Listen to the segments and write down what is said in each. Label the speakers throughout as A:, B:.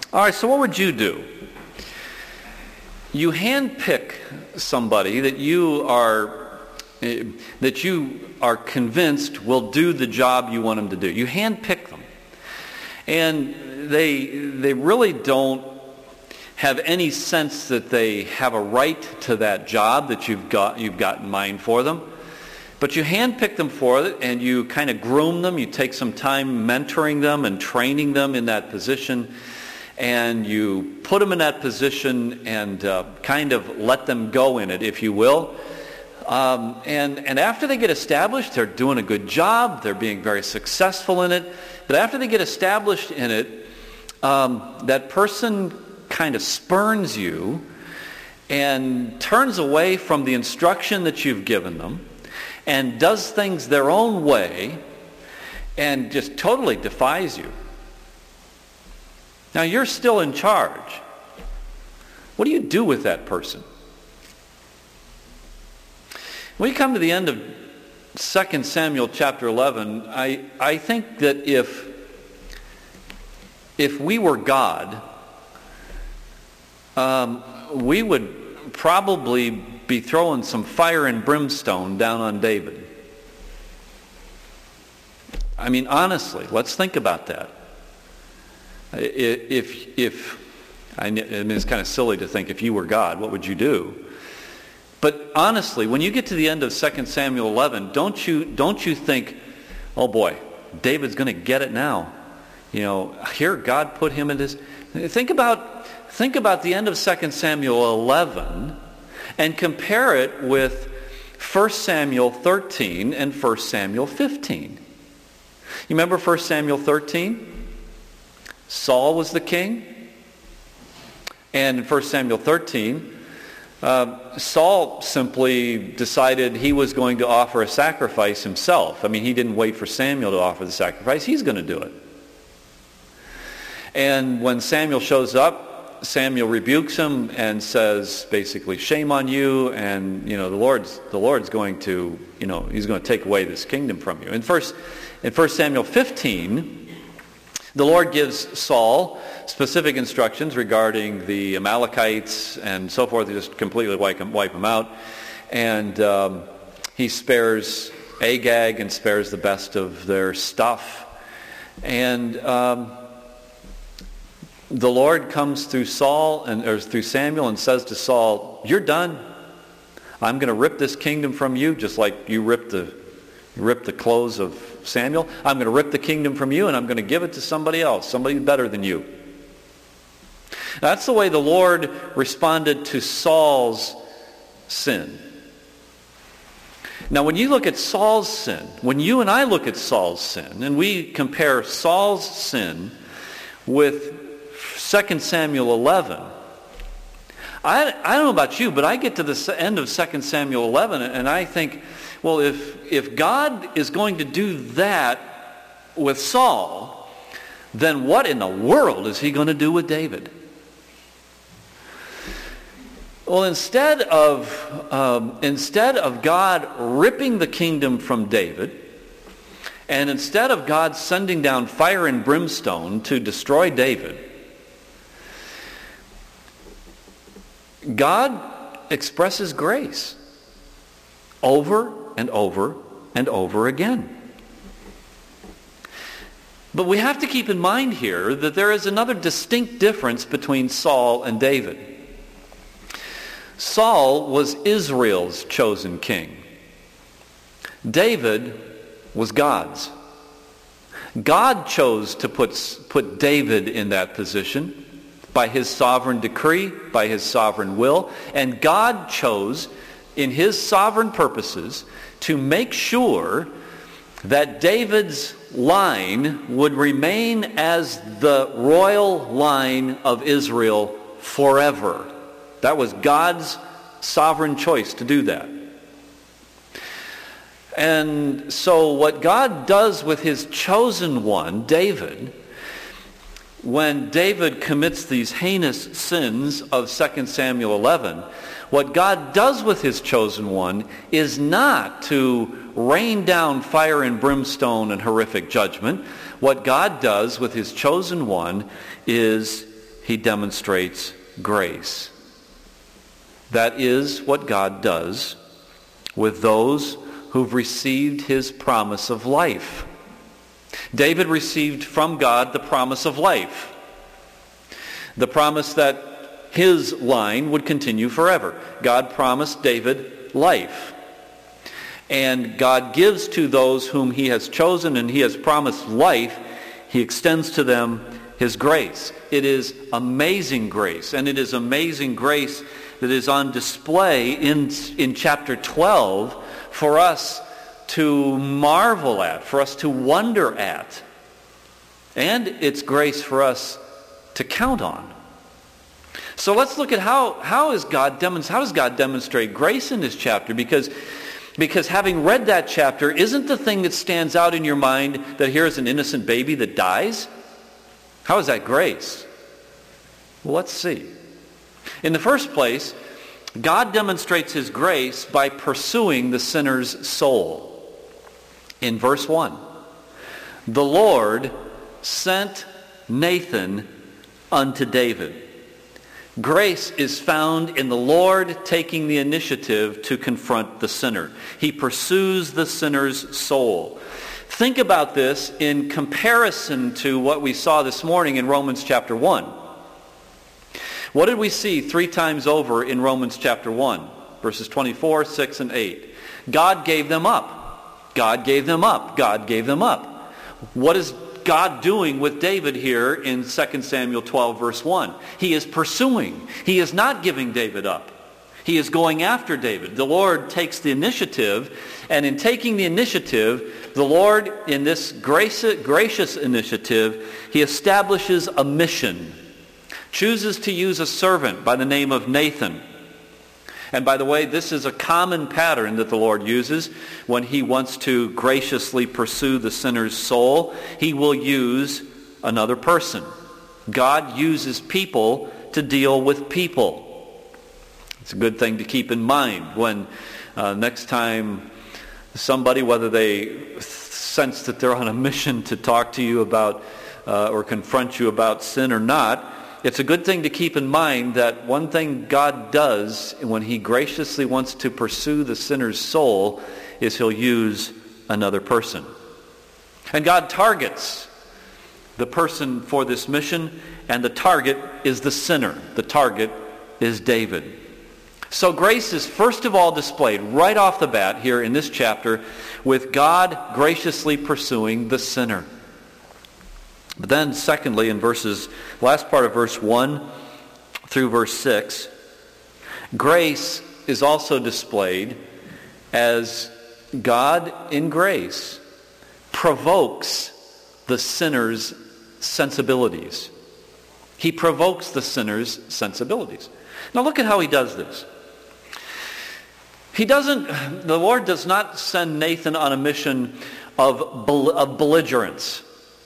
A: All right, so what would you do? You handpick somebody that you are convinced will do the job you want them to do. You handpick them. And they really don't have any sense that they have a right to that job that you've got in mind for them. But you handpick them for it, and you kind of groom them. You take some time mentoring them and training them in that position. And you put them in that position and kind of let them go in it, if you will. And after they get established, they're doing a good job. They're being very successful in it. But after they get established in it, that person kind of spurns you and turns away from the instruction that you've given them and does things their own way and just totally defies you. Now, you're still in charge. What do you do with that person? When you come to the end of 2 Samuel chapter 11, I think that if we were God, we would probably be throwing some fire and brimstone down on David. I mean, honestly, let's think about that. It's kind of silly to think if you were God, what would you do? But honestly, when you get to the end of 2 Samuel 11, don't you think, oh boy, David's going to get it now. You know, here God put him in this. Think about the end of 2 Samuel 11 and compare it with 1 Samuel 13 and 1 Samuel 15. You remember 1 Samuel 13? Saul was the king. And in 1 Samuel 13, Saul simply decided he was going to offer a sacrifice himself. I mean, he didn't wait for Samuel to offer the sacrifice. He's going to do it. And when Samuel shows up, Samuel rebukes him and says, basically, shame on you, and the Lord's going to, he's going to take away this kingdom from you. In 1 Samuel 15, the Lord gives Saul specific instructions regarding the Amalekites and so forth. He just completely wipe them out. And he spares Agag and spares the best of their stuff. And the Lord comes through through Samuel and says to Saul, you're done. I'm going to rip this kingdom from you, just like you ripped the clothes of Samuel. I'm going to rip the kingdom from you, and I'm going to give it to somebody else, somebody better than you. That's the way the Lord responded to Saul's sin. Now, when you look at Saul's sin, when you and I look at Saul's sin, and we compare Saul's sin with 2 Samuel 11, I don't know about you, but I get to the end of 2 Samuel 11, and I think, well, if God is going to do that with Saul, then what in the world is he going to do with David? Well, instead of God ripping the kingdom from David, and instead of God sending down fire and brimstone to destroy David, God expresses grace over and over and over again. But we have to keep in mind here that there is another distinct difference between Saul and David. Saul was Israel's chosen king. David was God's. God chose to put David in that position by his sovereign decree, by his sovereign will, and God chose in his sovereign purposes to make sure that David's line would remain as the royal line of Israel forever. That was God's sovereign choice to do that. And so what God does with his chosen one, David, when David commits these heinous sins of 2 Samuel 11, what God does with his chosen one is not to rain down fire and brimstone and horrific judgment. What God does with his chosen one is he demonstrates grace. That is what God does with those who've received his promise of life. David received from God the promise of life. The promise that his line would continue forever. God promised David life. And God gives to those whom he has chosen and he has promised life, he extends to them his grace. It is amazing grace, and it is amazing grace that is on display in chapter 12 for us to marvel at, for us to wonder at. And it's grace for us to count on. So let's look at how does God demonstrate grace in this chapter? Because having read that chapter, isn't the thing that stands out in your mind that here is an innocent baby that dies? How is that grace? Well, let's see. In the first place, God demonstrates his grace by pursuing the sinner's soul. In verse 1, the Lord sent Nathan unto David. Grace is found in the Lord taking the initiative to confront the sinner. He pursues the sinner's soul. Think about this in comparison to what we saw this morning in Romans chapter 1. What did we see 3 times over in Romans chapter 1? Verses 24, 6, and 8. God gave them up. God gave them up. God gave them up. What is God doing with David here in 2 Samuel 12, verse 1? He is pursuing. He is not giving David up. He is going after David. The Lord takes the initiative, and in taking the initiative, the Lord, in this gracious initiative, he establishes a mission. Chooses to use a servant by the name of Nathan. And by the way, this is a common pattern that the Lord uses when he wants to graciously pursue the sinner's soul. He will use another person. God uses people to deal with people. It's a good thing to keep in mind when next time somebody, whether they sense that they're on a mission to talk to you about or confront you about sin or not, it's a good thing to keep in mind that one thing God does when he graciously wants to pursue the sinner's soul is he'll use another person. And God targets the person for this mission, and the target is the sinner. The target is David. So grace is first of all displayed right off the bat here in this chapter with God graciously pursuing the sinner. But then secondly, in last part of verse 1 through verse 6, grace is also displayed as God in grace provokes the sinner's sensibilities. He provokes the sinner's sensibilities. Now look at how he does this. The Lord does not send Nathan on a mission of belligerence.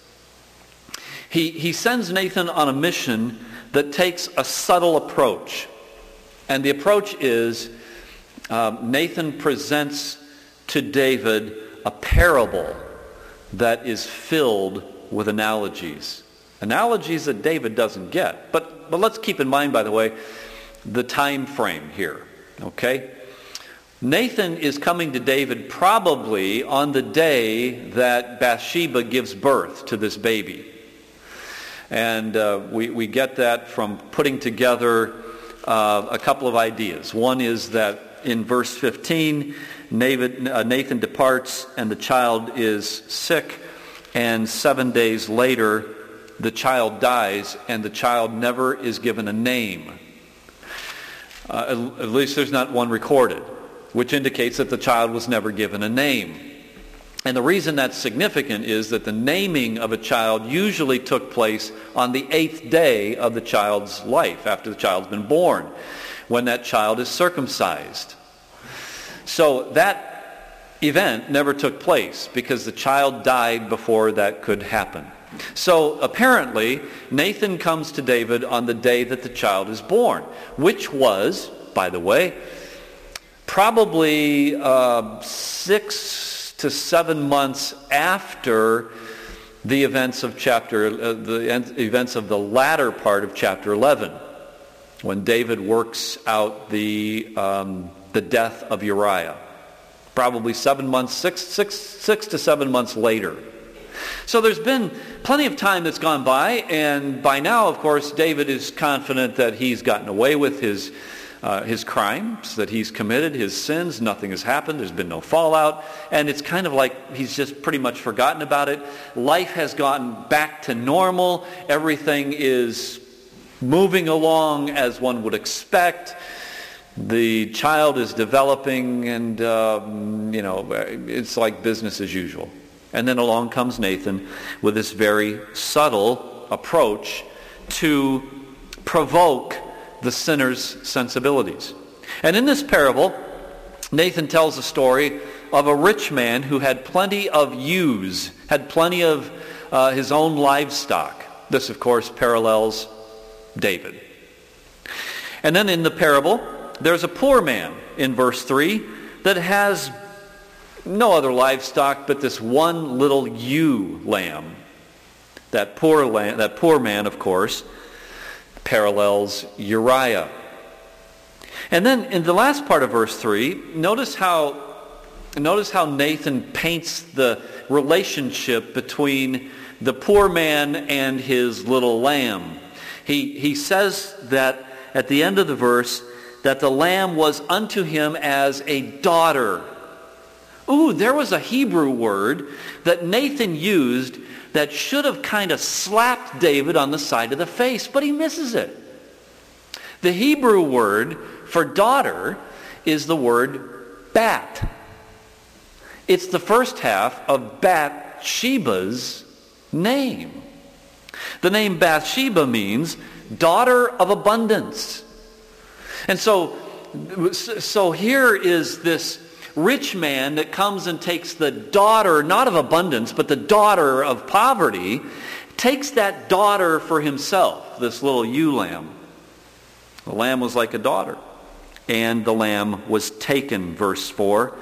A: He sends Nathan on a mission that takes a subtle approach. And the approach is Nathan presents to David a parable that is filled with analogies. Analogies that David doesn't get. But let's keep in mind, by the way, the time frame here. Okay? Nathan is coming to David probably on the day that Bathsheba gives birth to this baby. And we get that from putting together a couple of ideas. One is that in verse 15, Nathan departs and the child is sick, and 7 days later the child dies, and the child never is given a name. At least there's not one recorded, which indicates that the child was never given a name. And the reason that's significant is that the naming of a child usually took place on the 8th day of the child's life, after the child's been born, when that child is circumcised. So that event never took place because the child died before that could happen. So apparently, Nathan comes to David on the day that the child is born, which was, by the way, probably 6 to 7 months after the events of the latter part of chapter 11, when David works out the death of Uriah, probably 6 to 7 months later. So there's been plenty of time that's gone by, and by now, of course, David is confident that he's gotten away with his crimes, that he's committed, his sins. Nothing has happened. There's been no fallout. And it's kind of like he's just pretty much forgotten about it. Life has gotten back to normal. Everything is moving along as one would expect. The child is developing, and, it's like business as usual. And then along comes Nathan with this very subtle approach to provoke the sinner's sensibilities. And in this parable, Nathan tells the story of a rich man who had plenty of ewes, had plenty of his own livestock. This, of course, parallels David. And then in the parable, there's a poor man in verse 3 that has no other livestock but this one little ewe lamb. That poor man, of course, parallels Uriah. And then in the last part of verse 3, notice how Nathan paints the relationship between the poor man and his little lamb. He says that at the end of the verse that the lamb was unto him as a daughter. Ooh, there was a Hebrew word that Nathan used that should have kind of slapped David on the side of the face, but he misses it. The Hebrew word for daughter is the word bat. It's the first half of Bathsheba's name. The name Bathsheba means daughter of abundance. And so here is this rich man that comes and takes the daughter, not of abundance, but the daughter of poverty, takes that daughter for himself, this little ewe lamb. The lamb was like a daughter. And the lamb was taken, verse 4.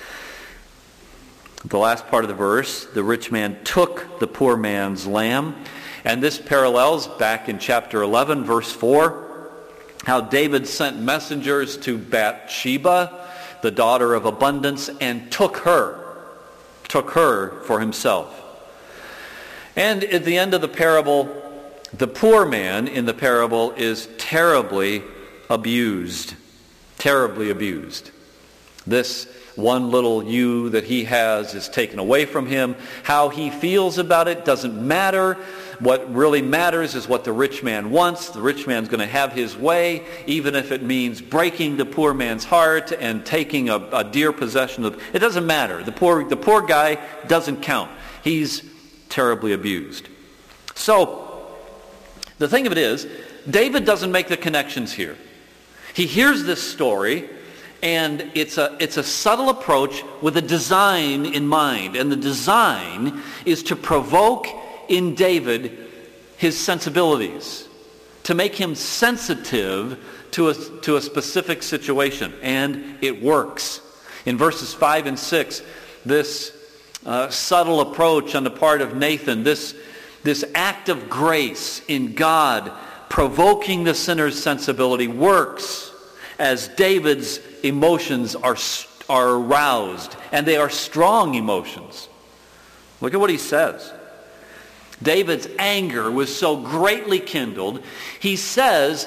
A: The last part of the verse, the rich man took the poor man's lamb. And this parallels back in chapter 11, verse 4, how David sent messengers to Bathsheba, the daughter of abundance, and took her for himself. And at the end of the parable, the poor man in the parable is terribly abused. Terribly abused. This one little ewe that he has is taken away from him. How he feels about it doesn't matter. What really matters is what the rich man wants. The rich man's going to have his way, even if it means breaking the poor man's heart and taking a dear possession of. It doesn't matter. The poor guy doesn't count. He's terribly abused. So the thing of it is, David doesn't make the connections here. He hears this story, and it's a subtle approach with a design in mind. And the design is to provoke in David his sensibilities, to make him sensitive to a specific situation. And it works. In verses 5 and 6, this subtle approach on the part of Nathan, this act of grace in God provoking the sinner's sensibility works as David's emotions are aroused, and they are strong emotions. Look at what he says. David's anger was so greatly kindled, he says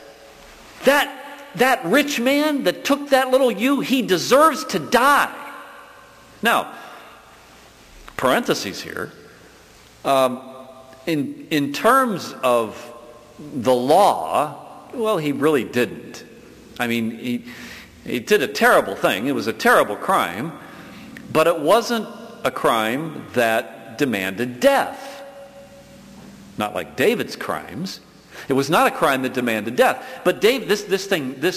A: that rich man that took that little ewe, he deserves to die. Now, parentheses here, in terms of the law, well, he really didn't. I mean, he did a terrible thing. It was a terrible crime, but it wasn't a crime that demanded death. Not like David's crimes. It was not a crime that demanded death. But this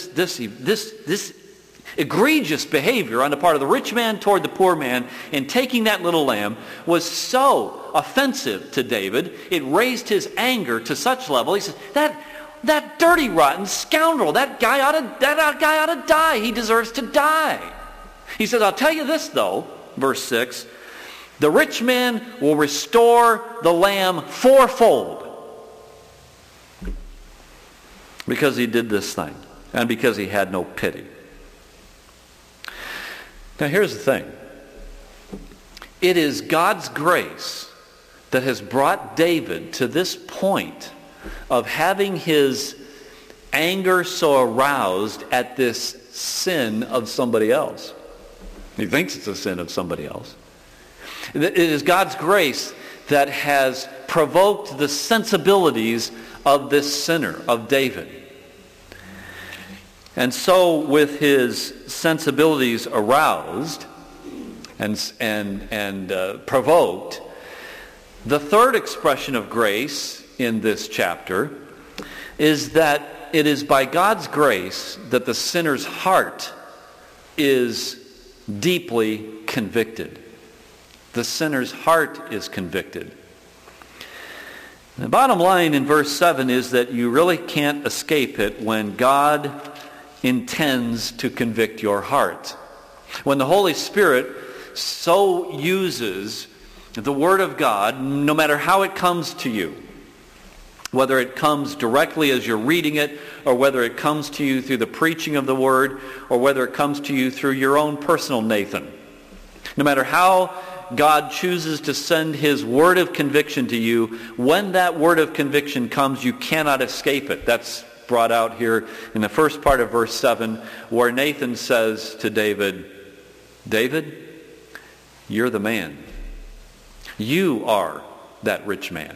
A: egregious behavior on the part of the rich man toward the poor man in taking that little lamb was so offensive to David, it raised his anger to such level. He says, that dirty, rotten scoundrel, that guy ought to die. He deserves to die. He says, I'll tell you this, though, verse 6, The rich man will restore the lamb fourfold because he did this thing and because he had no pity. Now here's the thing. It is God's grace that has brought David to this point of having his anger so aroused at this sin of somebody else. He thinks it's a sin of somebody else. It is God's grace that has provoked the sensibilities of this sinner, of David. And so with his sensibilities aroused and provoked, the third expression of grace in this chapter is that it is by God's grace that the sinner's heart is deeply convicted. The sinner's heart is convicted. The bottom line in verse 7 is that you really can't escape it when God intends to convict your heart. When the Holy Spirit so uses the Word of God, no matter how it comes to you, whether it comes directly as you're reading it, or whether it comes to you through the preaching of the Word, or whether it comes to you through your own personal Nathan. No matter how God chooses to send His word of conviction to you, when that word of conviction comes, you cannot escape it. That's brought out here in the first part of verse 7, where Nathan says to David, David, you're the man. You are that rich man.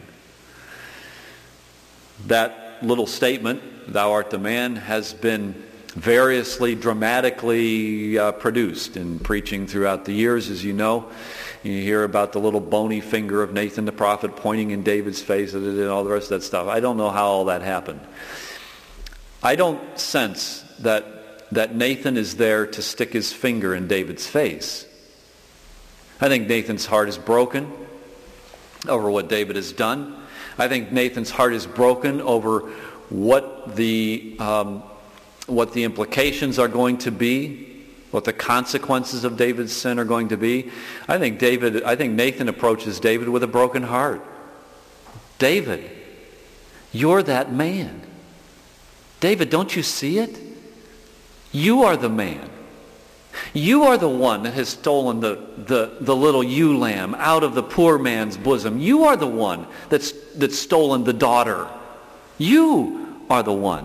A: That little statement, thou art the man, has been variously, dramatically produced in preaching throughout the years, as you know. You hear about the little bony finger of Nathan the prophet pointing in David's face and all the rest of that stuff. I don't know how all that happened. I don't sense that Nathan is there to stick his finger in David's face. I think Nathan's heart is broken over what David has done. I think Nathan's heart is broken over what the implications are going to be, what the consequences of David's sin are going to be. I think Nathan approaches David with a broken heart. David, you're that man. David, don't you see it? You are the man. You are the one that has stolen the little ewe lamb out of the poor man's bosom. You are the one that's stolen the daughter. You are the one.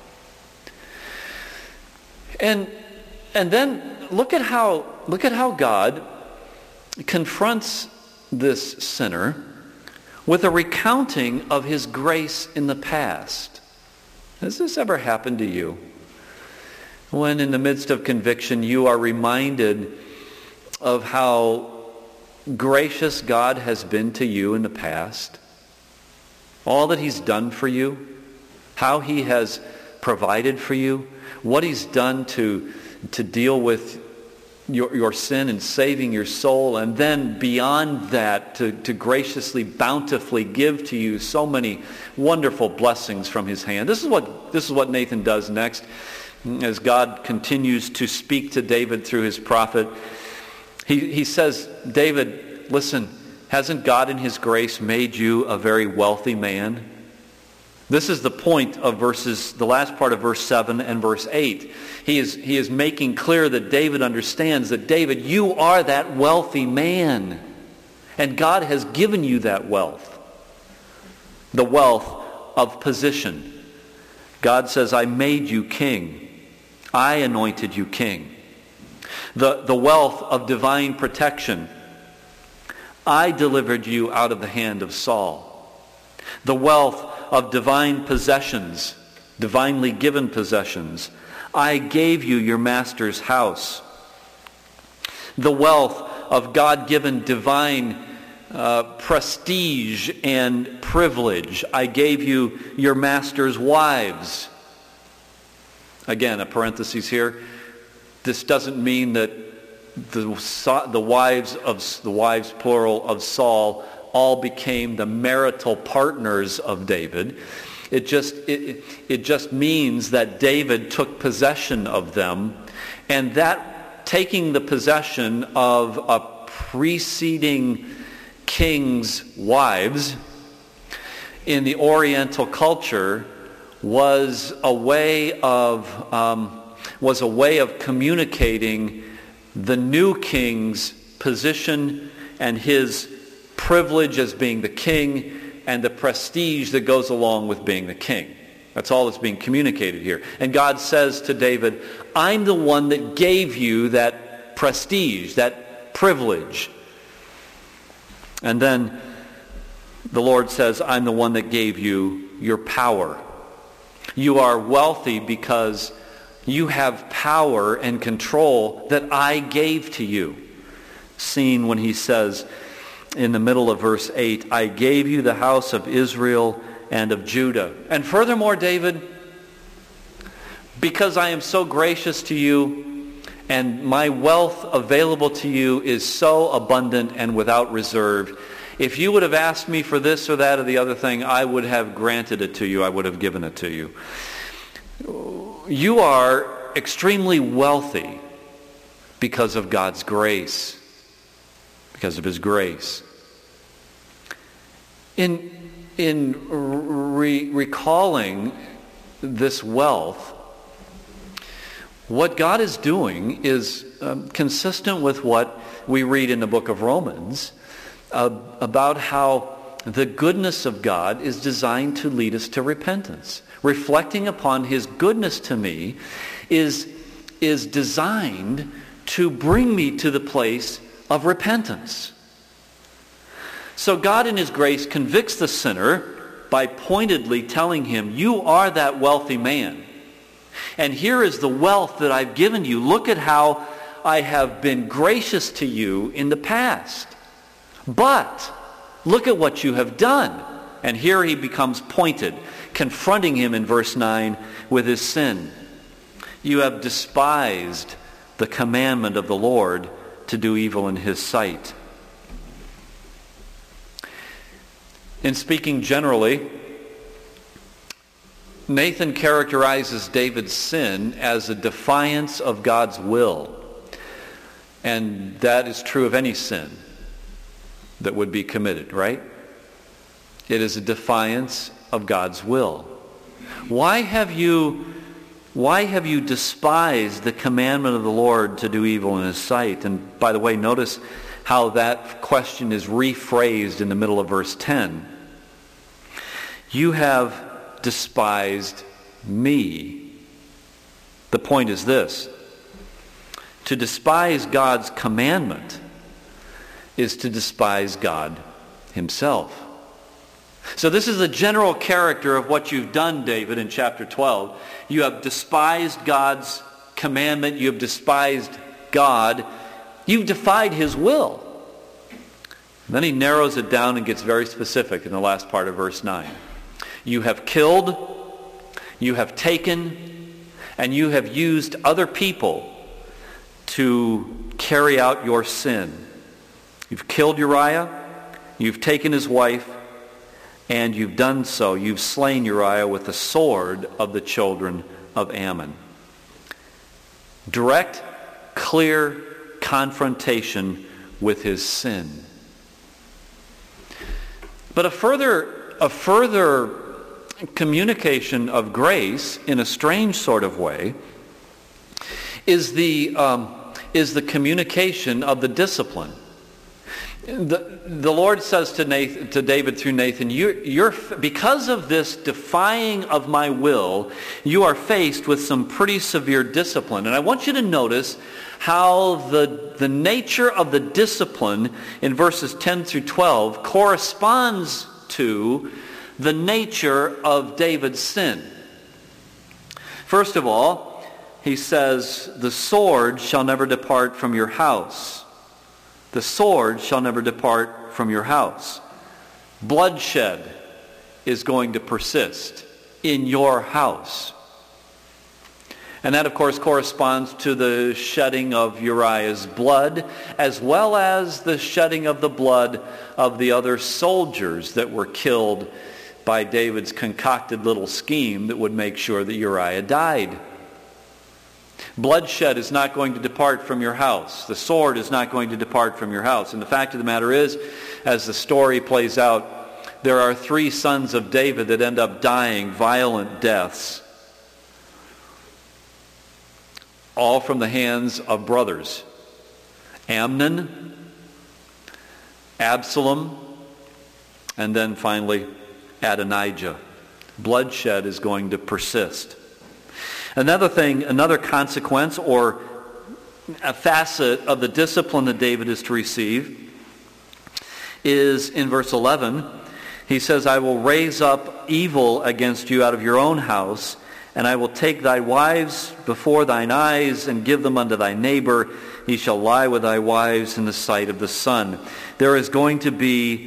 A: And then look at how God confronts this sinner with a recounting of his grace in the past. Has this ever happened to you? When in the midst of conviction you are reminded of how gracious God has been to you in the past, all that He's done for you, how He has provided for you, what He's done to deal with your sin and saving your soul, and then beyond that to graciously, bountifully give to you so many wonderful blessings from His hand. This is what Nathan does next. As God continues to speak to David through his prophet, he says, David, listen, hasn't God in His grace made you a very wealthy man? This is the point of the last part of verse 7 and verse 8. He is making clear that David understands that, David, you are that wealthy man. And God has given you that wealth. The wealth of position. God says, I made you king. I anointed you king. The wealth of divine protection. I delivered you out of the hand of Saul. The wealth of divine possessions, divinely given possessions. I gave you your master's house. The wealth of God-given divine prestige and privilege. I gave you your master's wives. Again, a parenthesis here. This doesn't mean that the wives plural of Saul all became the marital partners of David. It just means that David took possession of them, and that taking the possession of a preceding kings' wives in the Oriental culture was a way of communicating the new king's position and his privilege as being the king and the prestige that goes along with being the king. That's all that's being communicated here. And God says to David, I'm the one that gave you that prestige, that privilege. And then the Lord says, I'm the one that gave you your power. You are wealthy because you have power and control that I gave to you. Seen when he says in the middle of verse 8, I gave you the house of Israel and of Judah. And furthermore, David, because I am so gracious to you and my wealth available to you is so abundant and without reserve, if you would have asked me for this or that or the other thing, I would have granted it to you. I would have given it to you. You are extremely wealthy because of God's grace, because of his grace. In recalling this wealth, what God is doing is consistent with what we read in the book of Romans about how the goodness of God is designed to lead us to repentance. Reflecting upon his goodness to me is designed to bring me to the place of repentance. So God in his grace convicts the sinner by pointedly telling him, you are that wealthy man. And here is the wealth that I've given you. Look at how I have been gracious to you in the past. But look at what you have done. And here he becomes pointed, confronting him in verse 9 with his sin. You have despised the commandment of the Lord to do evil in his sight. In speaking generally, Nathan characterizes David's sin as a defiance of God's will. And that is true of any sin that would be committed, right? It is a defiance of God's will. Why have you despised the commandment of the Lord to do evil in his sight? And by the way, notice how that question is rephrased in the middle of verse 10. You have despised me. The point is this: to despise God's commandment is to despise God himself. So this is the general character of what you've done, David, in chapter 12. You have despised God's commandment. You have despised God. You've defied his will. And then he narrows it down and gets very specific in the last part of verse 9. You have killed, you have taken, and you have used other people to carry out your sin. You've killed Uriah, you've taken his wife, and you've done so. You've slain Uriah with the sword of the children of Ammon. Direct, clear confrontation with his sin. But a further communication of grace in a strange sort of way is the communication of the discipline. The Lord says to David through Nathan, you're because of this defying of my will, you are faced with some pretty severe discipline. And I want you to notice how the nature of the discipline in verses 10 through 12 corresponds to the nature of David's sin. First of all, he says, the sword shall never depart from your house. The sword shall never depart from your house. Bloodshed is going to persist in your house. And that, of course, corresponds to the shedding of Uriah's blood, as well as the shedding of the blood of the other soldiers that were killed by David's concocted little scheme that would make sure that Uriah died. Bloodshed is not going to depart from your house. The sword is not going to depart from your house. And the fact of the matter is, as the story plays out, there are 3 sons of David that end up dying violent deaths, all from the hands of brothers. Amnon, Absalom, and then finally Adonijah. Bloodshed is going to persist. Another thing, another consequence or a facet of the discipline that David is to receive is in verse 11. He says, I will raise up evil against you out of your own house, and I will take thy wives before thine eyes and give them unto thy neighbor. He shall lie with thy wives in the sight of the sun. There is going to be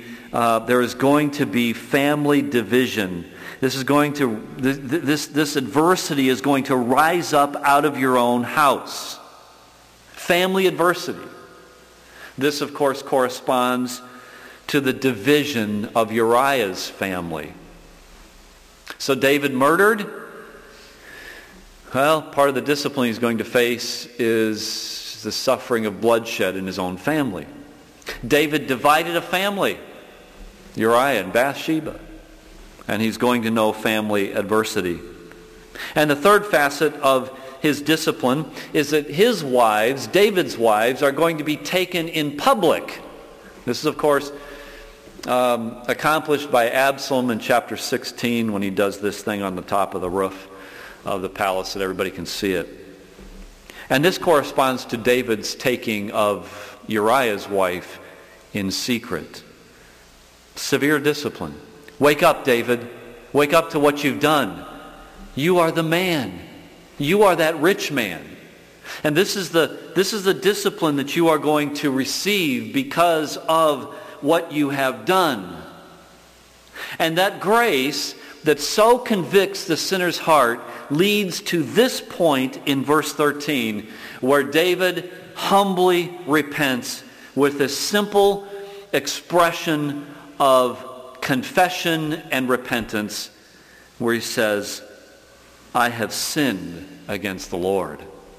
A: family division. This adversity is going to rise up out of your own house. Family adversity. This, of course, corresponds to the division of Uriah's family. So David murdered. Well, part of the discipline he's going to face is the suffering of bloodshed in his own family. David divided a family, Uriah and Bathsheba, and he's going to know family adversity. And the third facet of his discipline is that his wives, David's wives, are going to be taken in public. This is, of course, accomplished by Absalom in chapter 16 when he does this thing on the top of the roof of the palace that everybody can see it. And this corresponds to David's taking of Uriah's wife in secret. Severe discipline. Wake up, David. Wake up to what you've done. You are the man. You are that rich man. And this is the discipline that you are going to receive because of what you have done. And that grace that so convicts the sinner's heart leads to this point in verse 13, where David humbly repents with this simple expression of confession and repentance, where he says, I have sinned against the Lord.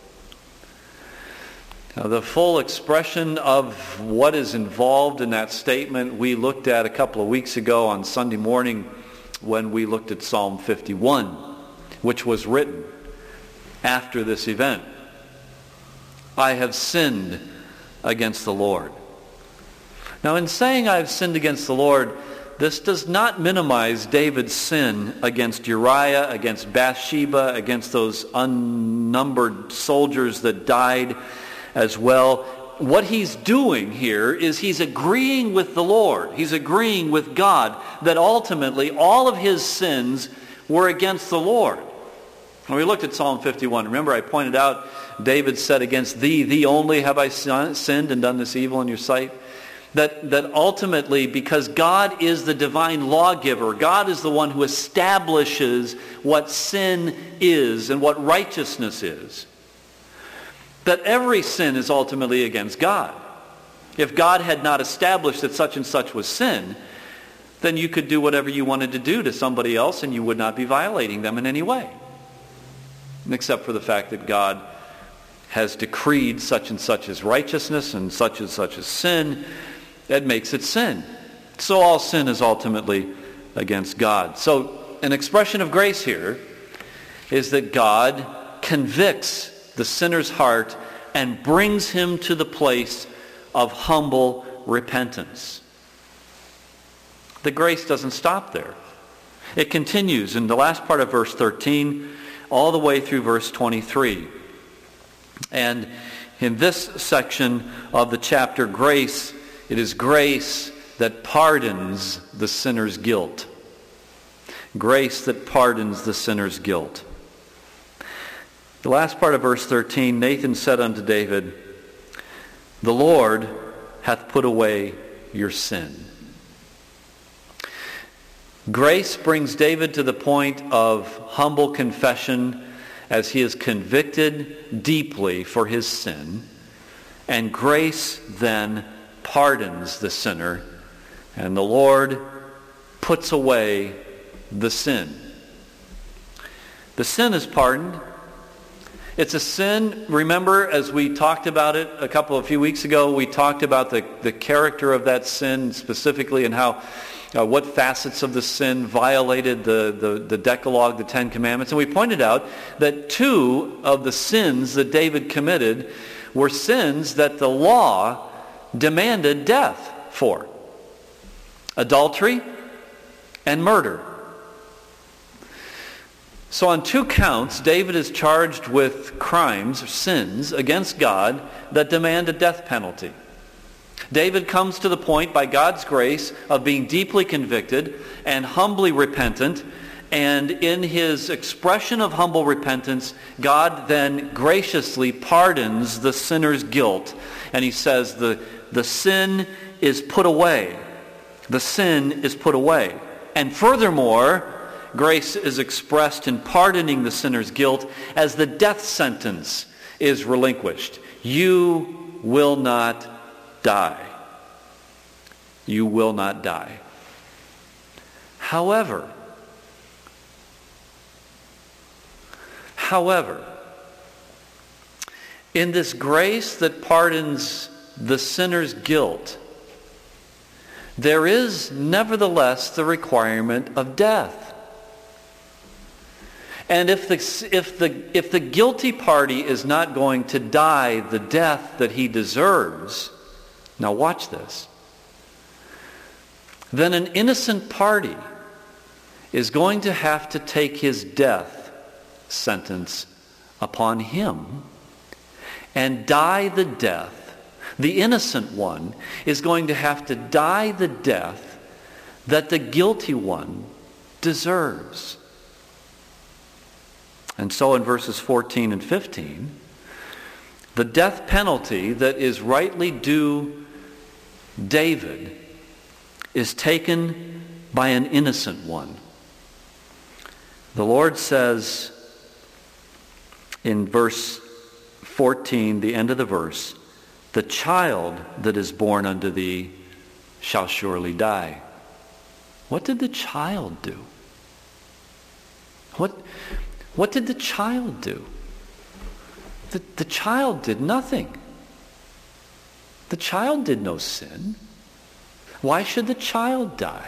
A: Now, the full expression of what is involved in that statement we looked at a couple of weeks ago on Sunday morning when we looked at Psalm 51, which was written after this event. I have sinned against the Lord. Now, in saying I have sinned against the Lord, this does not minimize David's sin against Uriah, against Bathsheba, against those unnumbered soldiers that died as well. What he's doing here is he's agreeing with the Lord. He's agreeing with God that ultimately all of his sins were against the Lord. When we looked at Psalm 51, remember I pointed out David said, against thee only have I sinned and done this evil in your sight. That ultimately, because God is the divine lawgiver, God is the one who establishes what sin is and what righteousness is, that every sin is ultimately against God. If God had not established that such and such was sin, then you could do whatever you wanted to do to somebody else and you would not be violating them in any way. Except for the fact that God has decreed such and such as righteousness and such as sin, that makes it sin. So all sin is ultimately against God. So an expression of grace here is that God convicts the sinner's heart and brings him to the place of humble repentance. The grace doesn't stop there. It continues in the last part of verse 13 all the way through verse 23. And in this section of the chapter, it is grace that pardons the sinner's guilt. Grace that pardons the sinner's guilt. The last part of verse 13, Nathan said unto David, the Lord hath put away your sin. Grace brings David to the point of humble confession as he is convicted deeply for his sin. And grace then pardons the sinner, and the Lord puts away the sin. The sin is pardoned. It's a sin. Remember, as we talked about it a few weeks ago, we talked about the character of that sin specifically, and how what facets of the sin violated the Decalogue, the Ten Commandments. And we pointed out that 2 of the sins that David committed were sins that the law demanded death for: adultery and murder. So on 2 counts, David is charged with crimes or sins against God that demand a death penalty. David comes to the point, by God's grace, of being deeply convicted and humbly repentant. And in his expression of humble repentance, God then graciously pardons the sinner's guilt. And he says the sin is put away. The sin is put away. And furthermore, grace is expressed in pardoning the sinner's guilt as the death sentence is relinquished. You will not die. You will not die. However, in this grace that pardons the sinner's guilt, there is nevertheless the requirement of death. And if the guilty party is not going to die the death that he deserves, now watch this, then an innocent party is going to have to take his death sentence upon him and die the death. The innocent one is going to have to die the death that the guilty one deserves. And so in verses 14 and 15, the death penalty that is rightly due David is taken by an innocent one. The Lord says in verse 14, the end of the verse, "The child that is born unto thee shall surely die." What did the child do? What did the child do? The child did nothing. The child did no sin. Why should the child die?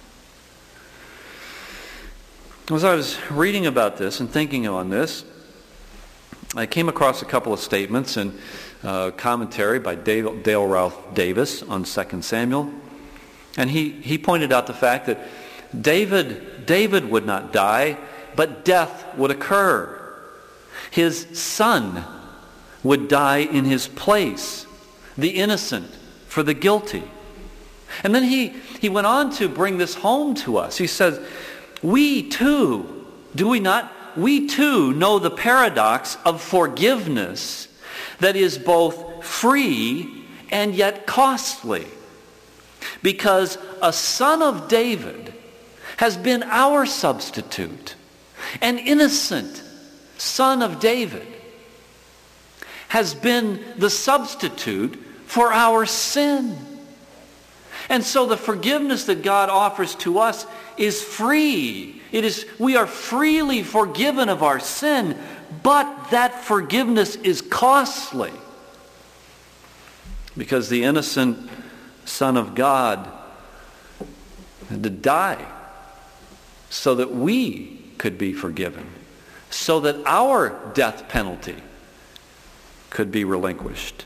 A: As I was reading about this and thinking on this, I came across a couple of statements in commentary by Dale Ralph Davis on 2 Samuel. And he pointed out the fact that David would not die, but death would occur. His son would die in his place, the innocent for the guilty. And then he went on to bring this home to us. He says, we too, do we not? We too know the paradox of forgiveness that is both free and yet costly. Because a son of David has been our substitute. An innocent son of David has been the substitute for our sin. And so the forgiveness that God offers to us is free. We are freely forgiven of our sin, but that forgiveness is costly. Because the innocent Son of God had to die so that we could be forgiven, so that our death penalty could be relinquished.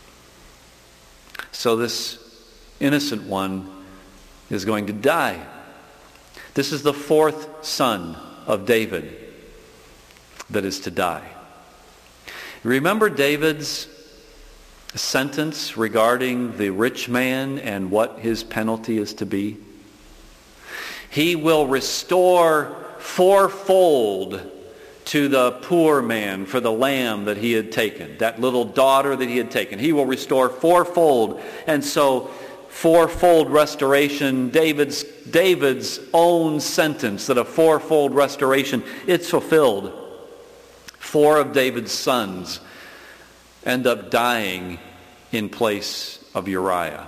A: So this innocent one is going to die. This is the fourth son of David that is to die. Remember David's sentence regarding the rich man and what his penalty is to be? He will restore fourfold to the poor man for the lamb that he had taken, that little daughter that he had taken. He will restore fourfold. And so fourfold restoration, David's own sentence that a fourfold restoration, it's fulfilled. 4 of David's sons end up dying in place of Uriah.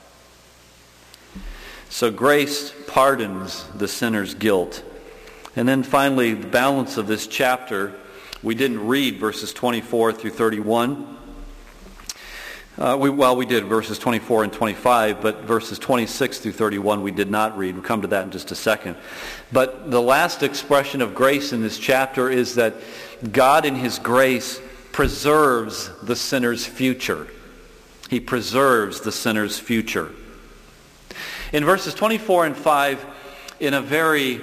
A: So grace pardons the sinner's guilt. And then finally, the balance of this chapter We didn't read verses 24 through 31. We did verses 24 and 25, but verses 26 through 31 we did not read. We'll come to that in just a second. But the last expression of grace in this chapter is that God in His grace preserves the sinner's future. He preserves the sinner's future. In verses 24 and 5, in a very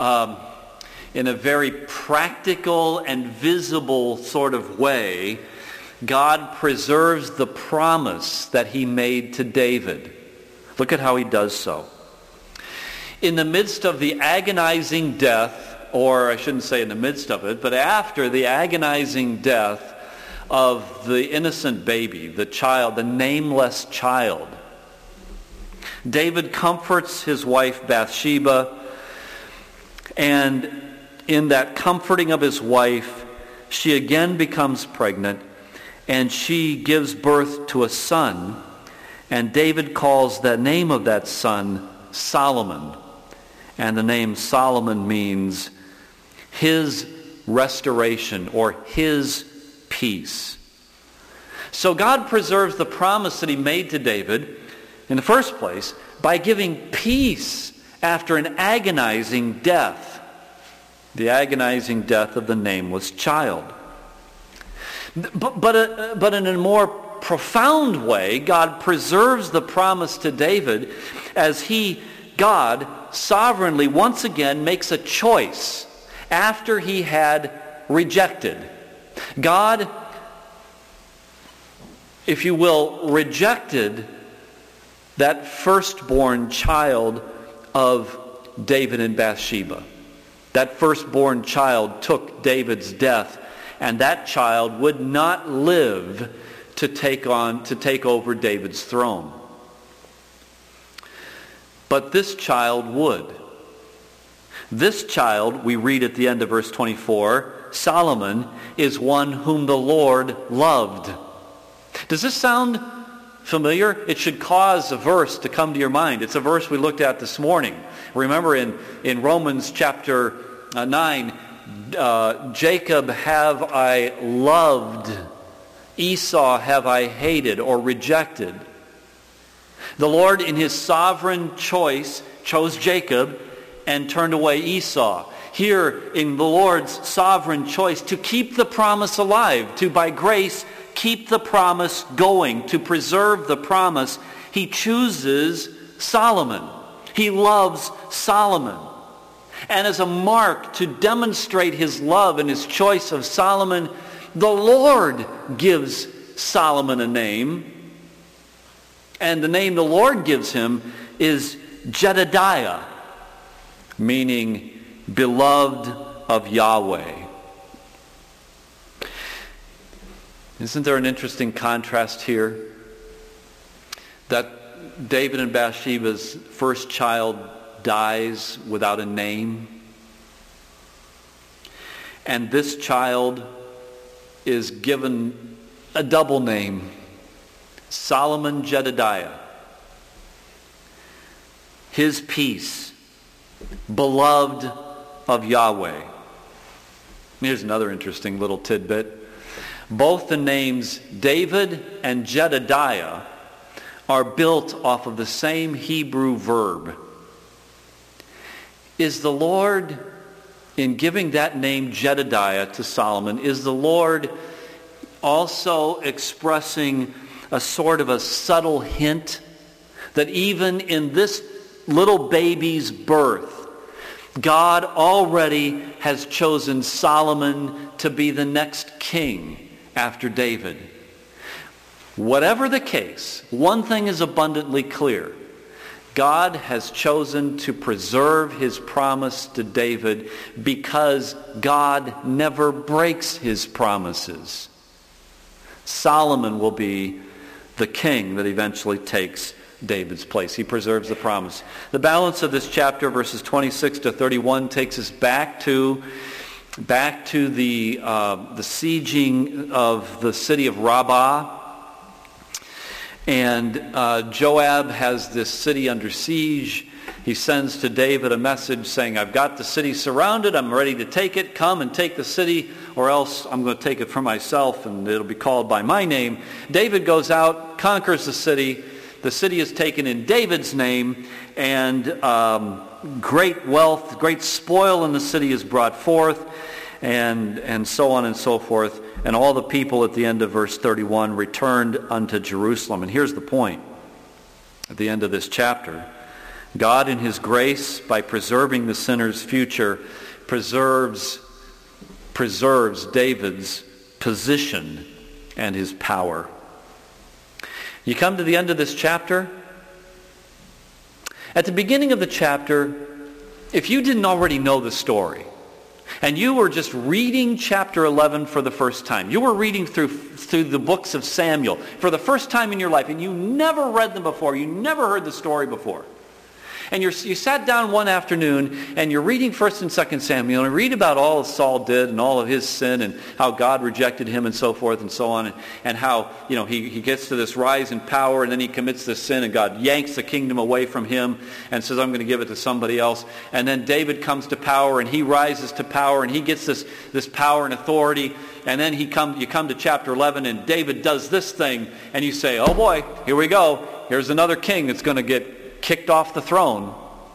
A: practical and visible sort of way, God preserves the promise that He made to David. Look at how He does so. In the midst of the agonizing death, or I shouldn't say in the midst of it, but after the agonizing death of the innocent baby, the child, the nameless child, David comforts his wife Bathsheba, and in that comforting of his wife, she again becomes pregnant, and she gives birth to a son, and David calls the name of that son Solomon. And the name Solomon means his restoration or his peace. So God preserves the promise that He made to David in the first place by giving peace after an agonizing death, the agonizing death of the nameless child. But in a more profound way, God preserves the promise to David as God sovereignly once again makes a choice after he had rejected. God, if you will, rejected that firstborn child of David and Bathsheba. That firstborn child took David's death, and that child would not live to take over David's throne. But this child would. This child, we read at the end of verse 24, Solomon, is one whom the Lord loved. Does this sound familiar? It should cause a verse to come to your mind. It's a verse we looked at this morning. Remember in Romans chapter 9, Jacob have I loved, Esau have I hated or rejected. The Lord in His sovereign choice chose Jacob and turned away Esau. Here in the Lord's sovereign choice to keep the promise alive, to by grace keep the promise going, to preserve the promise, He chooses Solomon. He loves Solomon. And as a mark to demonstrate His love and His choice of Solomon, the Lord gives Solomon a name. And the name the Lord gives him is Jedediah, meaning beloved of Yahweh. Isn't there an interesting contrast here? That David and Bathsheba's first child dies without a name. And this child is given a double name, Solomon Jedediah. His peace, beloved of Yahweh. Here's another interesting little tidbit. Both the names David and Jedediah are built off of the same Hebrew verb. Is the Lord, in giving that name Jedediah to Solomon, is the Lord also expressing a sort of a subtle hint that even in this little baby's birth, God already has chosen Solomon to be the next king after David? Whatever the case, one thing is abundantly clear. God has chosen to preserve His promise to David because God never breaks His promises. Solomon will be the king that eventually takes David's place. He preserves the promise. The balance of this chapter, verses 26 to 31, takes us back to the sieging of the city of Rabbah. And Joab has this city under siege, he sends to David a message saying, I've got the city surrounded, I'm ready to take it, come and take the city, or else I'm going to take it for myself and it'll be called by my name. David goes out, conquers the city is taken in David's name, and great wealth, great spoil in the city is brought forth, and so on and so forth. And all the people at the end of verse 31 returned unto Jerusalem. And here's the point at the end of this chapter. God in his grace, by preserving the sinner's future, preserves David's position and his power. You come to the end of this chapter. At the beginning of the chapter, if you didn't already know the story, and you were just reading chapter 11 for the first time, you were reading through the books of Samuel for the first time in your life, and you never read them before, you never heard the story before, and you sat down one afternoon and you're reading 1st and 2nd Samuel and read about all Saul did and all of his sin and how God rejected him and so forth and so on, and how he gets to this rise in power and then he commits this sin and God yanks the kingdom away from him and says, I'm going to give it to somebody else. And then David comes to power and he rises to power and he gets this power and authority, and then you come to chapter 11 and David does this thing and you say, oh boy, here we go. Here's another king that's going to get kicked off the throne.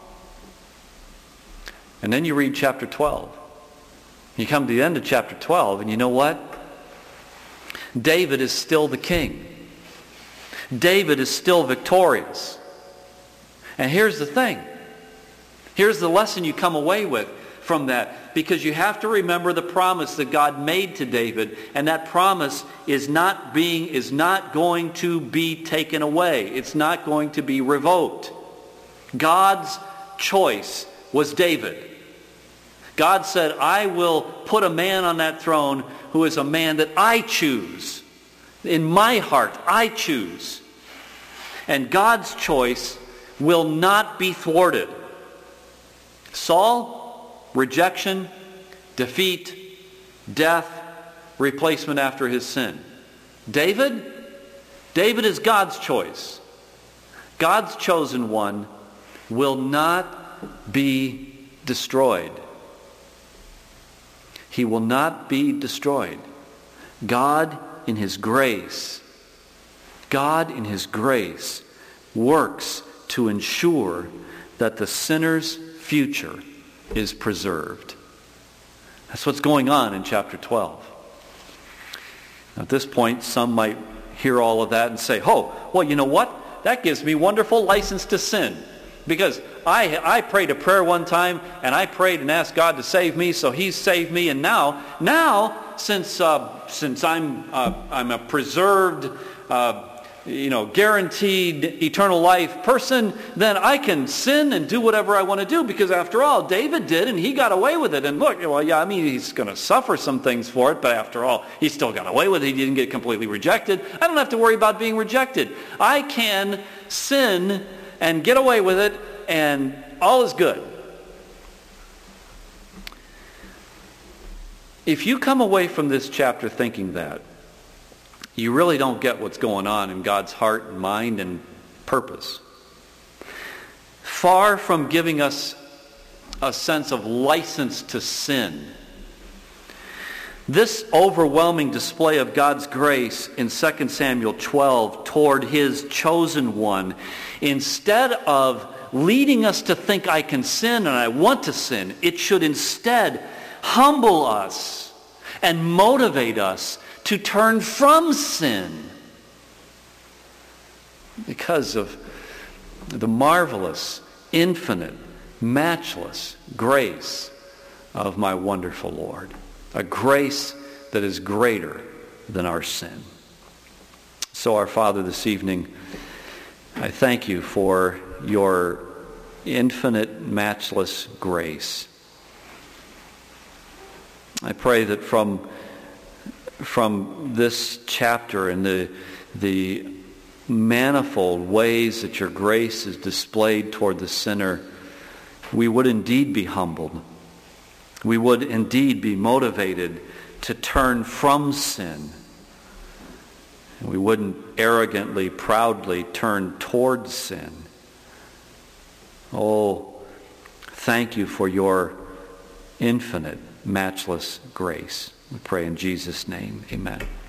A: And then you read chapter 12. You come to the end of chapter 12 and you know what? David is still the king. David is still victorious. And here's the thing. Here's the lesson you come away with from that, because you have to remember the promise that God made to David, and that promise is not going to be taken away. It's not going to be revoked. God's choice was David. God said, I will put a man on that throne who is a man that I choose. In my heart, I choose. And God's choice will not be thwarted. Saul, rejection, defeat, death, replacement after his sin. David is God's choice. God's chosen one will not be destroyed. He will not be destroyed. God in his grace works to ensure that the sinner's future is preserved. That's what's going on in chapter 12. At this point, some might hear all of that and say, oh, well, you know what? That gives me wonderful license to sin. Because I prayed a prayer one time, and I prayed and asked God to save me, so he's saved me. And now since I'm a preserved, guaranteed eternal life person, then I can sin and do whatever I want to do, because after all, David did, and he got away with it. And look, he's going to suffer some things for it, but after all, he still got away with it. He didn't get completely rejected. I don't have to worry about being rejected. I can sin and get away with it, and all is good. If you come away from this chapter thinking that, you really don't get what's going on in God's heart and mind and purpose. Far from giving us a sense of license to sin, this overwhelming display of God's grace in 2 Samuel 12 toward his chosen one, instead of leading us to think I can sin and I want to sin, it should instead humble us and motivate us to turn from sin, because of the marvelous, infinite, matchless grace of my wonderful Lord. A grace that is greater than our sin. So, our Father, this evening, I thank you for your infinite, matchless grace. I pray that from this chapter and the manifold ways that your grace is displayed toward the sinner, we would indeed be humbled. We would indeed be motivated to turn from sin. And we wouldn't arrogantly, proudly turn toward sin. Oh, thank you for your infinite, matchless grace. We pray in Jesus' name. Amen.